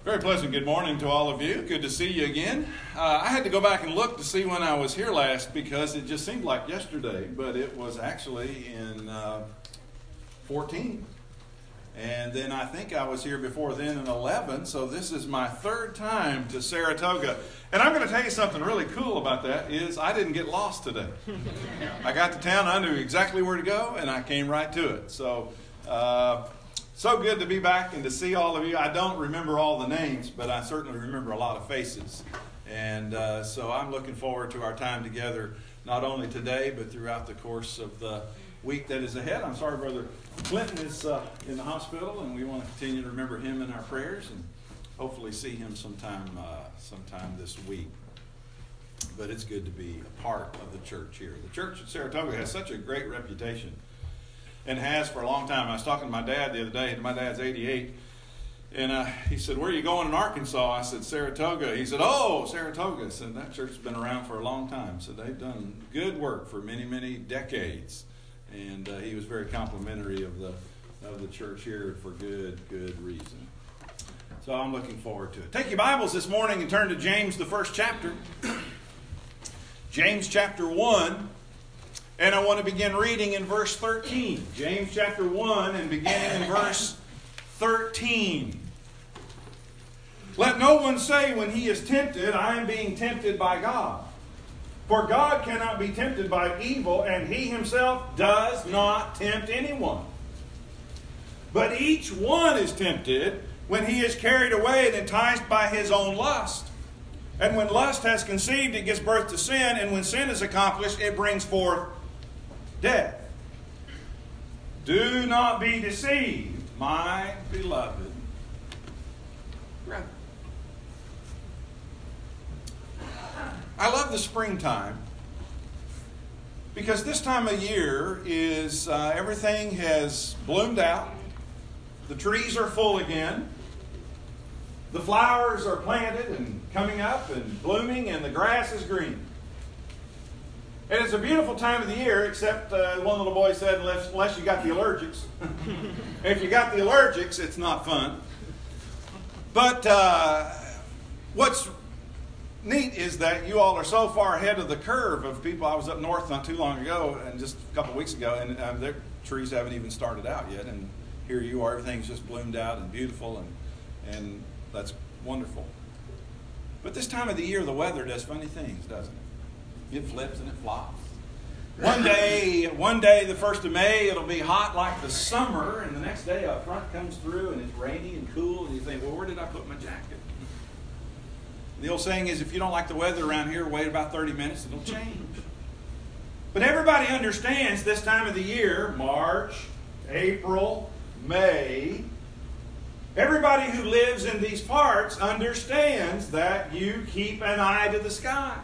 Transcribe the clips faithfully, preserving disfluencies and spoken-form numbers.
Very pleasant good morning to all of you. Good to see you again. Uh, I had to go back and look to see when I was here last because it just seemed like yesterday, but it was actually in uh, fourteen. And then I think I was here before then in eleven, so this is my third time to Saratoga. And I'm going to tell you something really cool about that is I didn't get lost today. I got to town, I knew exactly where to go, and I came right to it. So, uh, so good to be back and to see all of you. I don't remember all the names, but I certainly remember a lot of faces. And uh, so I'm looking forward to our time together, not only today, but throughout the course of the week that is ahead. I'm sorry Brother Clinton is uh, in the hospital, and we want to continue to remember him in our prayers and hopefully see him sometime, uh, sometime this week. But it's good to be a part of the church here. The church at Saratoga has such a great reputation and has for a long time. I was talking to my dad the other day, and my dad's eighty-eight, and uh, he said, "Where are you going in Arkansas?" I said, "Saratoga." He said, "Oh, Saratoga." I said, "That church has been around for a long time." So they've done good work for many, many decades. And uh, he was very complimentary of the of the church here for good, good reason. So I'm looking forward to it. Take your Bibles this morning and turn to James, the first chapter. James chapter one. And I want to begin reading in verse thirteen. James chapter one and beginning in verse thirteen. "Let no one say when he is tempted, I am being tempted by God. For God cannot be tempted by evil, and he himself does not tempt anyone. But each one is tempted when he is carried away and enticed by his own lust. And when lust has conceived, it gives birth to sin, and when sin is accomplished, it brings forth death. Do not be deceived, my beloved brethren." I love the springtime because this time of year is uh, everything has bloomed out. The trees are full again. The flowers are planted and coming up and blooming, and the grass is green. And it's a beautiful time of the year, except uh, one little boy said, unless, unless you got the allergics. If you got the allergics, it's not fun. But uh, what's neat is that you all are so far ahead of the curve of people. I was up north not too long ago, and just a couple of weeks ago, and uh, their trees haven't even started out yet. And here you are, everything's just bloomed out and beautiful, and and that's wonderful. But this time of the year, the weather does funny things, doesn't it? It flips and it flops. One day, one day, the first of May, it'll be hot like the summer, and the next day a front comes through and it's rainy and cool, and you think, well, where did I put my jacket? The old saying is, if you don't like the weather around here, wait about thirty minutes, it'll change. But everybody understands this time of the year, March, April, May, everybody who lives in these parts understands that you keep an eye to the sky.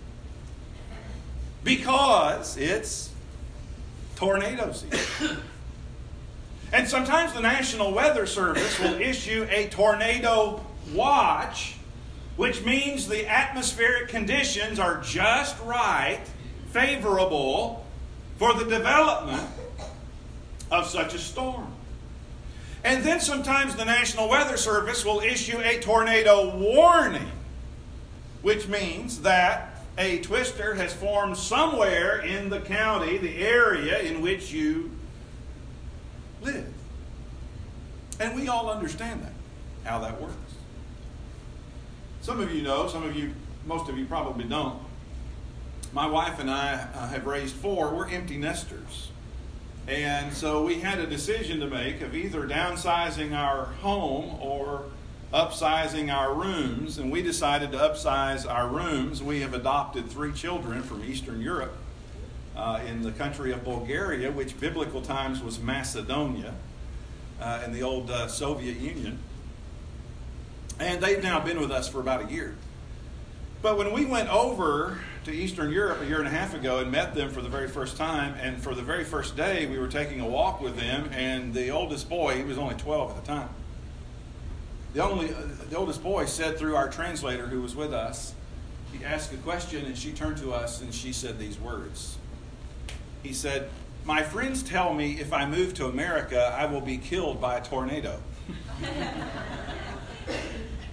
Because it's tornado season. And sometimes the National Weather Service will issue a tornado watch, which means the atmospheric conditions are just right, favorable for the development of such a storm. And then sometimes the National Weather Service will issue a tornado warning, which means that a twister has formed somewhere in the county, the area in which you live. And we all understand that, how that works. Some of you know, some of you, most of you probably don't. My wife and I uh, have raised four. We're empty nesters. And so we had a decision to make of either downsizing our home or upsizing our rooms. And we decided to upsize our rooms. We have adopted three children from Eastern Europe uh, in the country of Bulgaria, which biblical times was Macedonia uh, in the old uh, Soviet Union. And they've now been with us for about a year. But when we went over to Eastern Europe a year and a half ago and met them for the very first time, and for the very first day we were taking a walk with them, and the oldest boy, he was only twelve at the time, the, only, uh, the oldest boy said through our translator who was with us, he asked a question and she turned to us and she said these words. He said, "My friends tell me if I move to America I will be killed by a tornado." And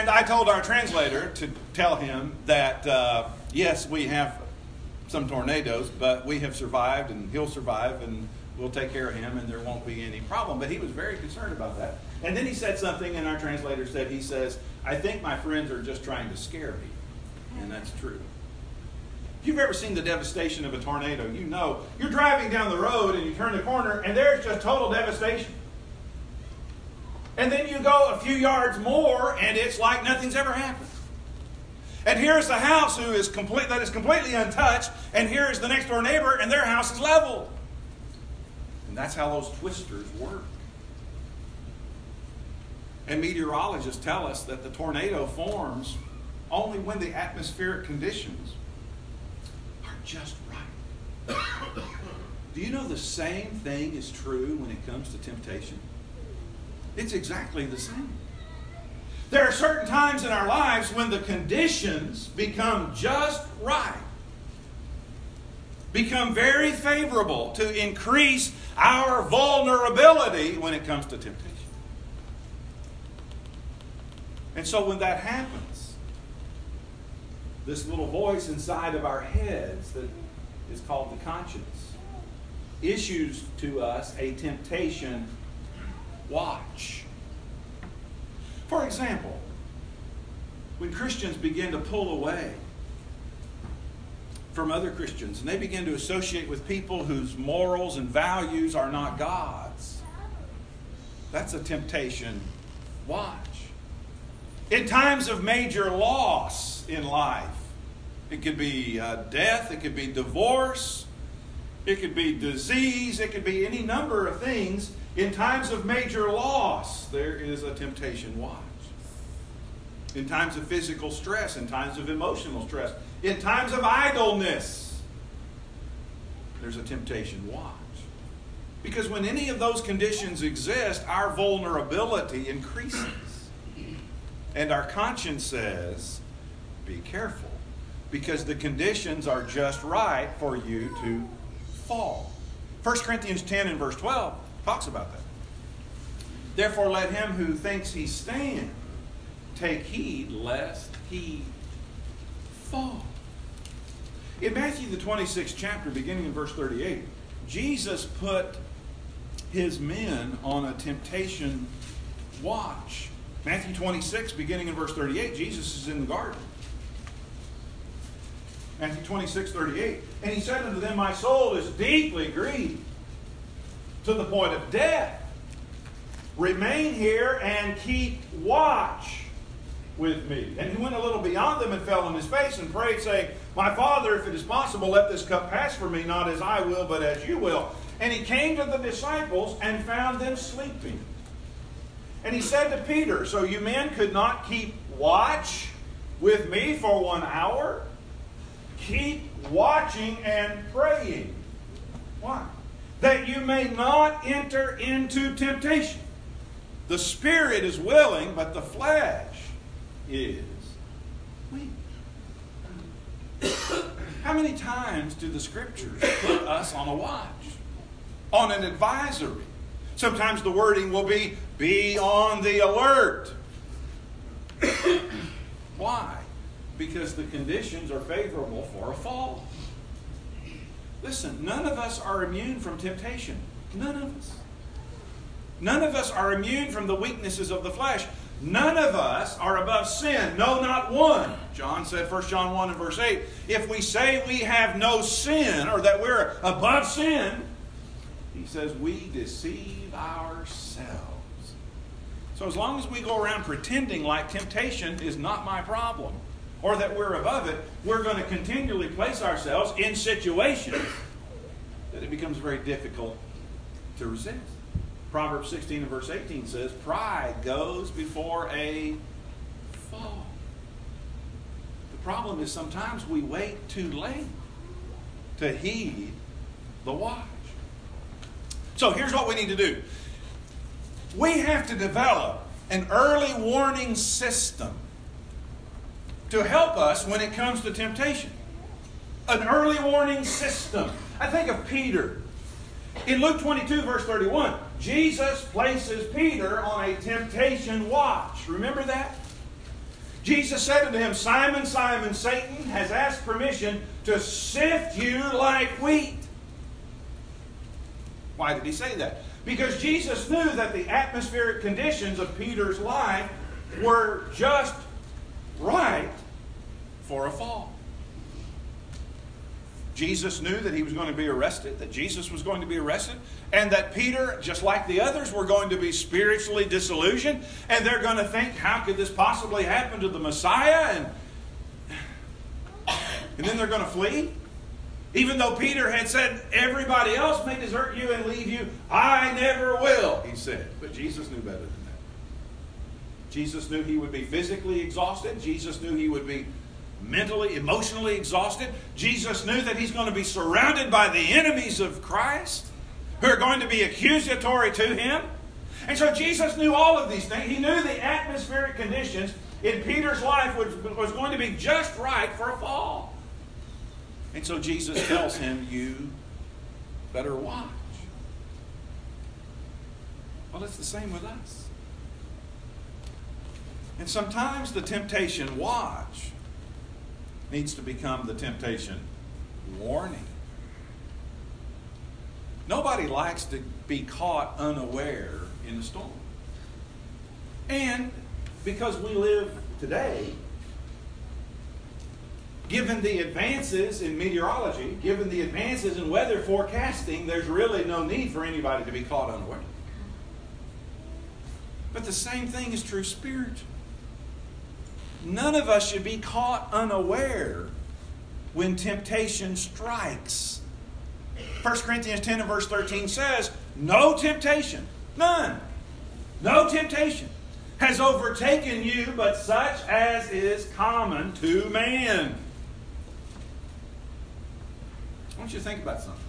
And I told our translator to tell him that, uh, yes, we have some tornadoes, but we have survived and he'll survive and we'll take care of him and there won't be any problem. But he was very concerned about that. And then he said something, and our translator said, he says, I think my friends are just trying to scare me. And that's true. If you've ever seen the devastation of a tornado, you know you're driving down the road and you turn the corner and there's just total devastation. And then you go a few yards more and it's like nothing's ever happened. And here's the house who is complete, that is completely untouched, and here is the next door neighbor and their house is leveled. And that's how those twisters work. And meteorologists tell us that the tornado forms only when the atmospheric conditions are just right. Do you know the same thing is true when it comes to temptation? It's exactly the same. There are certain times in our lives when the conditions become just right, become very favorable to increase our vulnerability when it comes to temptation. And so when that happens, this little voice inside of our heads that is called the conscience issues to us a temptation watch. For example, when Christians begin to pull away from other Christians and they begin to associate with people whose morals and values are not God's, that's a temptation watch. In times of major loss in life, it could be uh, death, it could be divorce, it could be disease, it could be any number of things. In times of major loss, there is a temptation watch. In times of physical stress, in times of emotional stress, in times of idleness, there's a temptation watch. Because when any of those conditions exist, our vulnerability increases. And our conscience says, be careful, because the conditions are just right for you to fall. First Corinthians ten and verse twelve talks about that. Therefore let him who thinks he stands take heed lest he fall. In Matthew the twenty-sixth chapter, beginning in verse thirty-eight, Jesus put his men on a temptation watch. Matthew twenty-six, beginning in verse thirty-eight, Jesus is in the garden. Matthew twenty-six, thirty-eight. And he said unto them, my soul is deeply grieved to the point of death. Remain here and keep watch with me. And he went a little beyond them and fell on his face and prayed, saying, my Father, if it is possible, let this cup pass from me, not as I will, but as you will. And he came to the disciples and found them sleeping. And he said to Peter, so you men could not keep watch with me for one hour? Keep watching and praying. Why? That you may not enter into temptation. The spirit is willing, but the flesh is weak. How many times do the Scriptures put us on a watch? On an advisory? Sometimes the wording will be, be on the alert. Why? Because the conditions are favorable for a fall. Listen, none of us are immune from temptation. None of us. None of us are immune from the weaknesses of the flesh. None of us are above sin. No, not one. John said, First John one and verse eight, if we say we have no sin, or that we're above sin, he says we deceive ourselves. So as long as we go around pretending like temptation is not my problem, or that we're above it, we're going to continually place ourselves in situations that it becomes very difficult to resist. Proverbs sixteen and verse eighteen says, pride goes before a fall. The problem is sometimes we wait too late to heed the watch. So here's what we need to do. We have to develop an early warning system to help us when it comes to temptation. An early warning system. I think of Peter. In Luke twenty-two, verse thirty-one, Jesus places Peter on a temptation watch. Remember that? Jesus said unto him, Simon, Simon, Satan has asked permission to sift you like wheat. Why did he say that? Because Jesus knew that the atmospheric conditions of Peter's life were just right for a fall. Jesus knew that he was going to be arrested, that Jesus was going to be arrested, and that Peter, just like the others, were going to be spiritually disillusioned, and they're going to think, how could this possibly happen to the Messiah? And, and then they're going to flee. Even though Peter had said, everybody else may desert you and leave you, I never will, he said. But Jesus knew better than that. Jesus knew he would be physically exhausted. Jesus knew he would be mentally, emotionally exhausted. Jesus knew that he's going to be surrounded by the enemies of Christ who are going to be accusatory to him. And so Jesus knew all of these things. He knew the atmospheric conditions in Peter's life was, was going to be just right for a fall. And so Jesus tells him, you better watch. Well, it's the same with us. And sometimes the temptation watch needs to become the temptation warning. Nobody likes to be caught unaware in a storm. And because we live today, given the advances in meteorology, given the advances in weather forecasting, there's really no need for anybody to be caught unaware. But the same thing is true spiritually. None of us should be caught unaware when temptation strikes. First Corinthians ten and verse thirteen says, no temptation, none, no temptation has overtaken you but such as is common to man. I want you to think about something.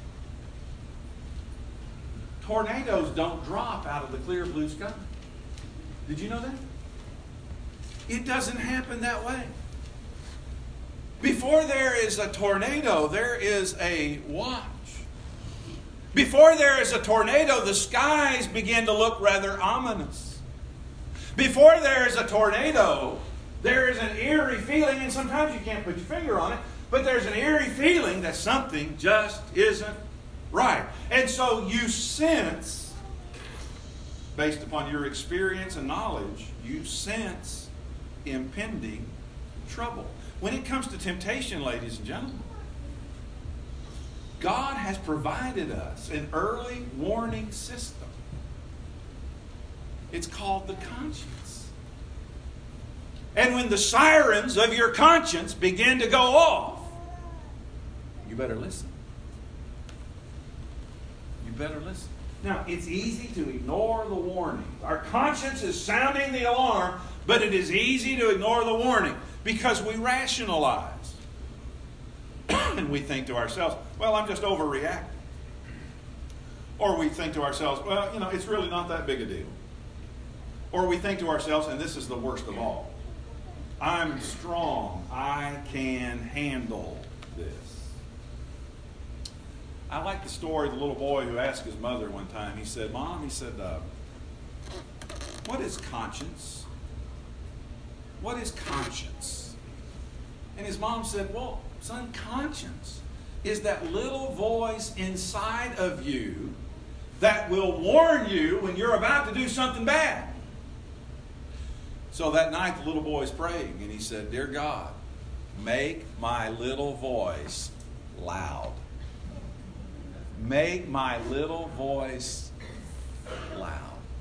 Tornadoes don't drop out of the clear blue sky. Did you know that? It doesn't happen that way. Before there is a tornado, there is a watch. Before there is a tornado, the skies begin to look rather ominous. Before there is a tornado, there is an eerie feeling, and sometimes you can't put your finger on it, but there's an eerie feeling that something just isn't right. And so you sense, based upon your experience and knowledge, you sense impending trouble. When it comes to temptation, ladies and gentlemen, God has provided us an early warning system. It's called the conscience. And when the sirens of your conscience begin to go off, you better listen. You better listen. Now, it's easy to ignore the warning. Our conscience is sounding the alarm, but it is easy to ignore the warning because we rationalize. And we think to ourselves, well, I'm just overreacting. Or we think to ourselves, well, you know, it's really not that big a deal. Or we think to ourselves, and this is the worst of all, I'm strong. I can handle this. I like the story of the little boy who asked his mother one time. He said, Mom, he said, uh, what is conscience? What is conscience? And his mom said, well, son, conscience is that little voice inside of you that will warn you when you're about to do something bad. So that night the little boy was praying and he said, Dear God, make my little voice loud. Make my little voice loud.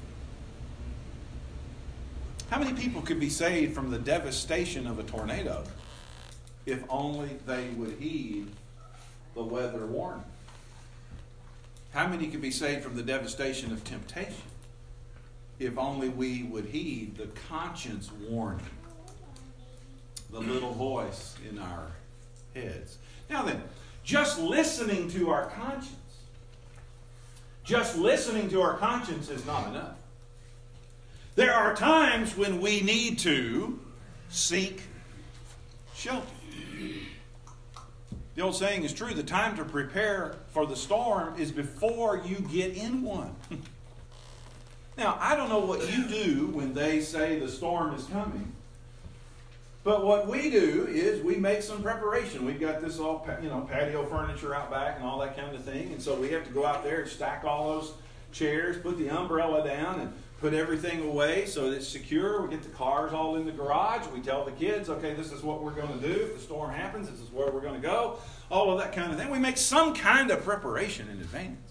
How many people could be saved from the devastation of a tornado if only they would heed the weather warning? How many could be saved from the devastation of temptation if only we would heed the conscience warning, the little voice in our heads? Now then, just listening to our conscience, just listening to our conscience is not enough. There are times when we need to seek shelter. The old saying is true. The time to prepare for the storm is before you get in one. Now, I don't know what you do when they say the storm is coming. But what we do is we make some preparation. We've got this all, you know, patio furniture out back and all that kind of thing. And so we have to go out there and stack all those chairs, put the umbrella down, and put everything away so that it's secure. We get the cars all in the garage. We tell the kids, okay, this is what we're going to do. If the storm happens, this is where we're going to go. All of that kind of thing. We make some kind of preparation in advance.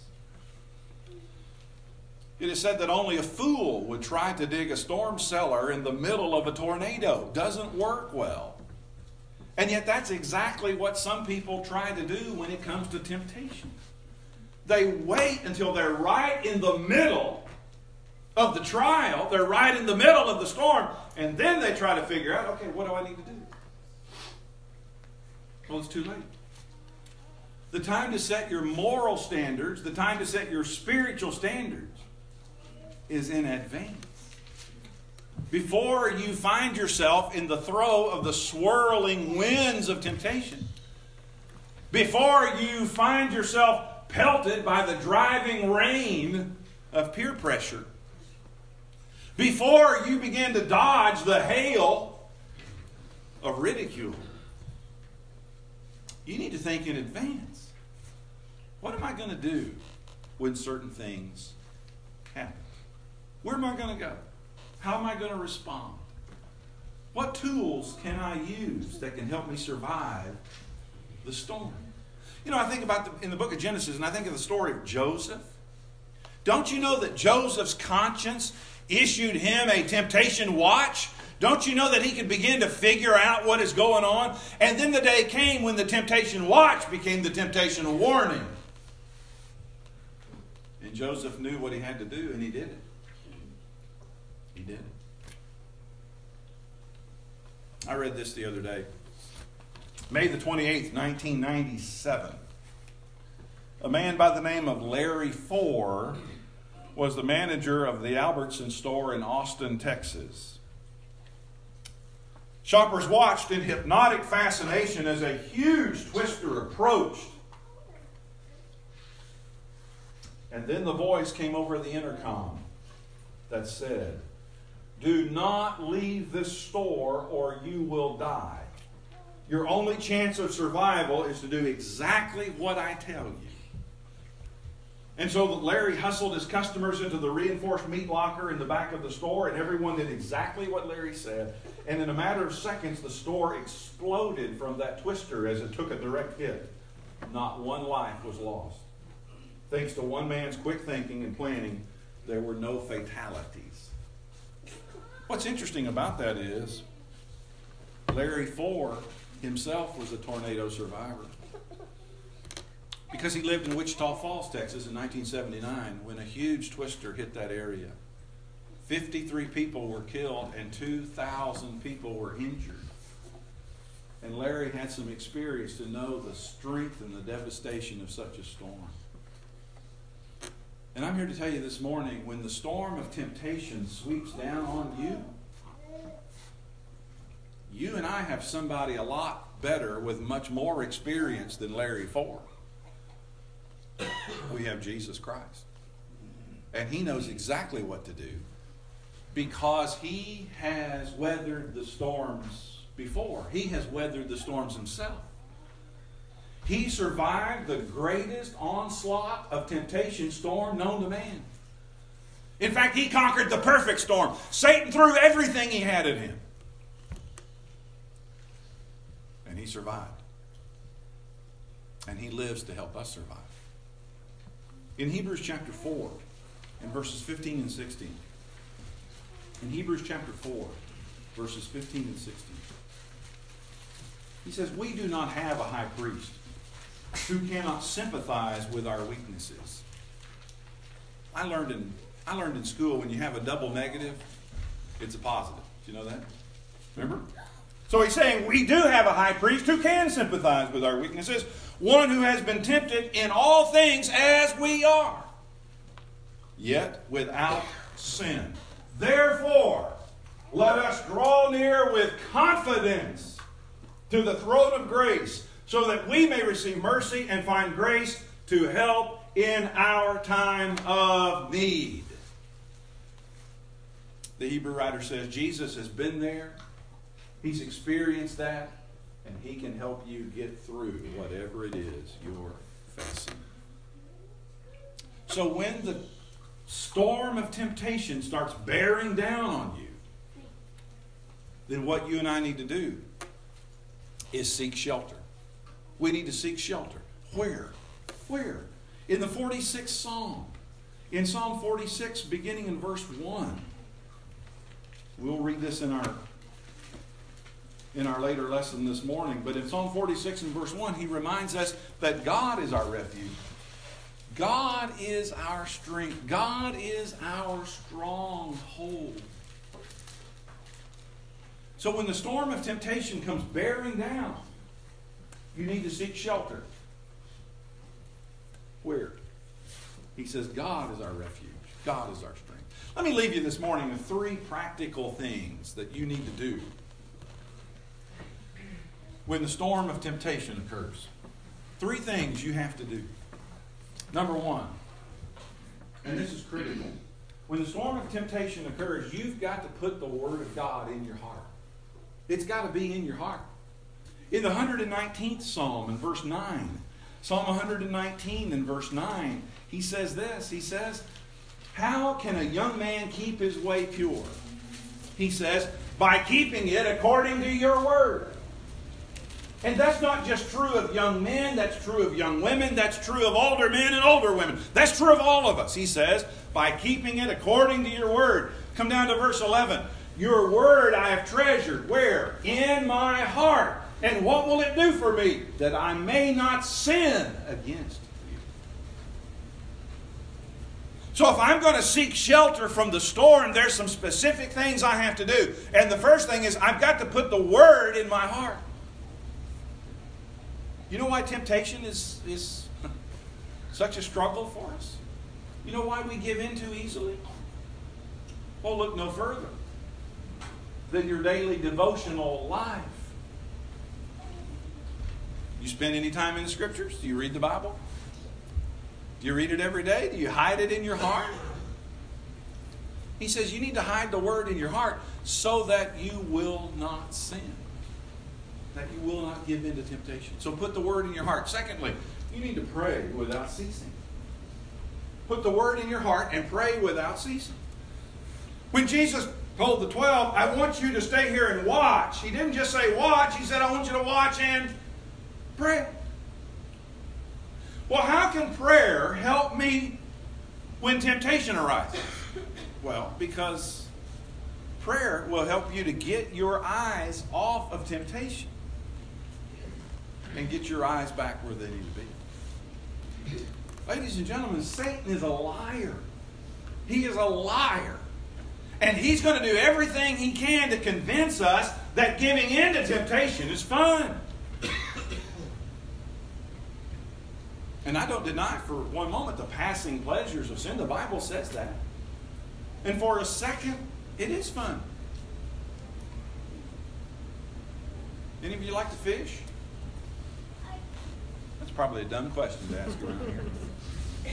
It is said that only a fool would try to dig a storm cellar in the middle of a tornado. Doesn't work well. And yet that's exactly what some people try to do when it comes to temptation. They wait until they're right in the middle of the trial. They're right in the middle of the storm. And then they try to figure out, okay, what do I need to do? Well, it's too late. The time to set your moral standards, the time to set your spiritual standards is in advance. Before you find yourself in the throe of the swirling winds of temptation. Before you find yourself pelted by the driving rain of peer pressure. Before you begin to dodge the hail of ridicule. You need to think in advance. What am I going to do when certain things happen? Where am I going to go? How am I going to respond? What tools can I use that can help me survive the storm? You know, I think about the, in the book of Genesis, and I think of the story of Joseph. Don't you know that Joseph's conscience issued him a temptation watch? Don't you know that he could begin to figure out what is going on? And then the day came when the temptation watch became the temptation warning. And Joseph knew what he had to do, and he did it. He did it. I read this the other day. May the twenty-eighth, nineteen ninety-seven. A man by the name of Larry Four was the manager of the Albertson store in Austin, Texas. Shoppers watched in hypnotic fascination as a huge twister approached. And then the voice came over the intercom that said, "Do not leave this store or you will die. Your only chance of survival is to do exactly what I tell you." And so Larry hustled his customers into the reinforced meat locker in the back of the store, and everyone did exactly what Larry said. And in a matter of seconds, the store exploded from that twister as it took a direct hit. Not one life was lost. Thanks to one man's quick thinking and planning, there were no fatalities. What's interesting about that is Larry Four himself was a tornado survivor. Because he lived in Wichita Falls, Texas in nineteen seventy-nine when a huge twister hit that area. fifty-three people were killed and two thousand people were injured. And Larry had some experience to know the strength and the devastation of such a storm. And I'm here to tell you this morning, when the storm of temptation sweeps down on you, you and I have somebody a lot better with much more experience than Larry Four. We have Jesus Christ. And he knows exactly what to do because he has weathered the storms before. He has weathered the storms himself. He survived the greatest onslaught of temptation storm known to man. In fact, he conquered the perfect storm. Satan threw everything he had at him. And he survived. And he lives to help us survive. In Hebrews chapter four, in verses fifteen and sixteen. In Hebrews chapter four, verses fifteen and sixteen. He says, "We do not have a high priest who cannot sympathize with our weaknesses." I learned in I learned in school when you have a double negative, it's a positive. Do you know that? Remember? So he's saying we do have a high priest who can sympathize with our weaknesses, one who has been tempted in all things as we are, yet without sin. Therefore, let us draw near with confidence to the throne of grace, so that we may receive mercy and find grace to help in our time of need. The Hebrew writer says Jesus has been there. He's experienced that, and He can help you get through whatever it is you're facing. So when the storm of temptation starts bearing down on you, then what you and I need to do is seek shelter. We need to seek shelter. Where? Where? In the forty-sixth Psalm. In Psalm forty-six, beginning in verse one. We'll read this in our in our later lesson this morning. But in Psalm forty-six and verse one, he reminds us that God is our refuge. God is our strength. God is our stronghold. So when the storm of temptation comes bearing down, you need to seek shelter. Where? He says God is our refuge. God is our strength. Let me leave you this morning with three practical things that you need to do when the storm of temptation occurs. Three things you have to do. Number one, and this is critical, when the storm of temptation occurs, you've got to put the Word of God in your heart. It's got to be in your heart. In the one hundred nineteenth Psalm, in verse nine, Psalm one hundred nineteen in verse nine, he says this, he says, how can a young man keep his way pure? He says, by keeping it according to your word. And that's not just true of young men, that's true of young women, that's true of older men and older women. That's true of all of us. He says, by keeping it according to your word. Come down to verse eleven. Your word I have treasured. Where? In my heart. And what will it do for me? That I may not sin against you. So if I'm going to seek shelter from the storm, there's some specific things I have to do. And the first thing is I've got to put the word in my heart. You know why temptation is, is such a struggle for us? You know why we give in too easily? Well, look no further than your daily devotional life. You spend any time in the Scriptures? Do you read the Bible? Do you read it every day? Do you hide it in your heart? He says you need to hide the Word in your heart so that you will not sin. That you will not give in to temptation. So put the Word in your heart. Secondly, you need to pray without ceasing. Put the Word in your heart and pray without ceasing. When Jesus told the twelve, I want you to stay here and watch, He didn't just say watch. He said, I want you to watch and pray. Well, how can prayer help me when temptation arises? Well, because prayer will help you to get your eyes off of temptation and get your eyes back where they need to be. Ladies and gentlemen, Satan is a liar. He is a liar. And he's going to do everything he can to convince us that giving in to temptation is fun. And I don't deny for one moment the passing pleasures of sin. The Bible says that. And for a second, it is fun. Any of you like to fish? That's probably a dumb question to ask around here.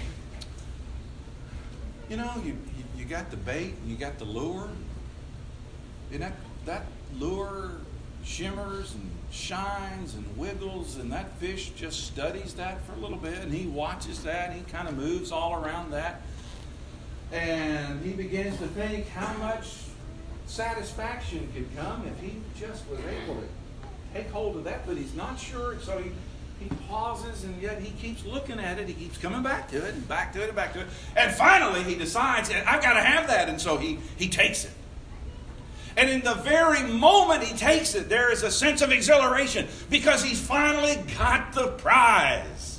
You know, you, you, you got the bait and you got the lure. And that, that lure shimmers and shines and wiggles, and that fish just studies that for a little bit, and he watches that, and he kind of moves all around that. And he begins to think how much satisfaction could come if he just was able to take hold of that, but he's not sure, so he, he pauses, and yet he keeps looking at it. He keeps coming back to it, and back to it, and back to it. And finally he decides, I've got to have that, and so he, he takes it. And in the very moment he takes it, there is a sense of exhilaration because he's finally got the prize.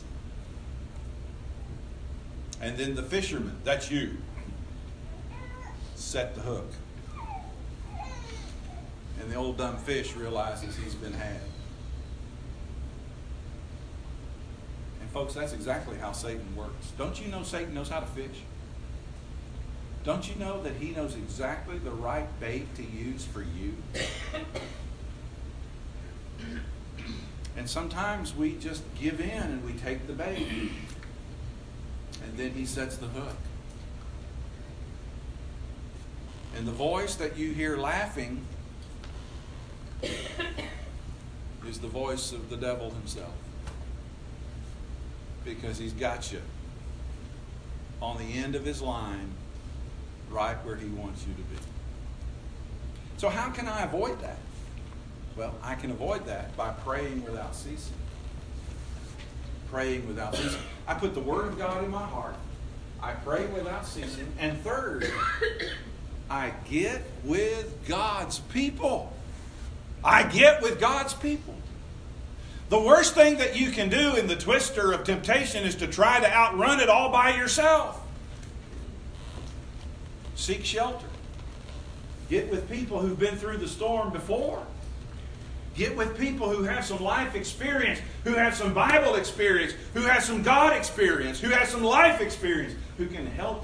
And then the fisherman, that's you, set the hook. And the old dumb fish realizes he's been had. And folks, that's exactly how Satan works. Don't you know Satan knows how to fish? Don't you know that he knows exactly the right bait to use for you? And sometimes we just give in and we take the bait. And then he sets the hook. And the voice that you hear laughing the voice of the devil himself. Because he's got you on the end of his line, right where he wants you to be. So how can I avoid that? Well, I can avoid that by praying without ceasing. Praying without ceasing. I put the Word of God in my heart. I pray without ceasing. And third, I get with God's people. I get with God's people. The worst thing that you can do in the twister of temptation is to try to outrun it all by yourself. Seek shelter. Get with people who've been through the storm before. Get with people who have some life experience, who have some Bible experience, who have some God experience, who have some life experience, who can help